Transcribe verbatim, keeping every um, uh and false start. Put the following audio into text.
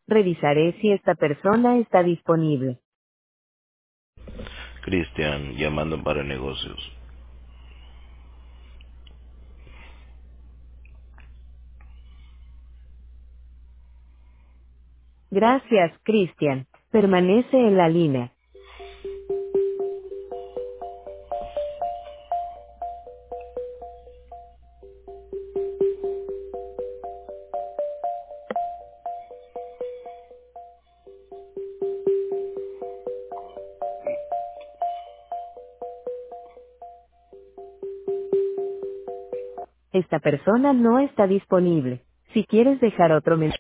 Revisaré si esta persona está disponible. Cristian, llamando para negocios. Gracias, Cristian. Permanece en la línea. Esta persona no está disponible. Si quieres dejar otro mensaje.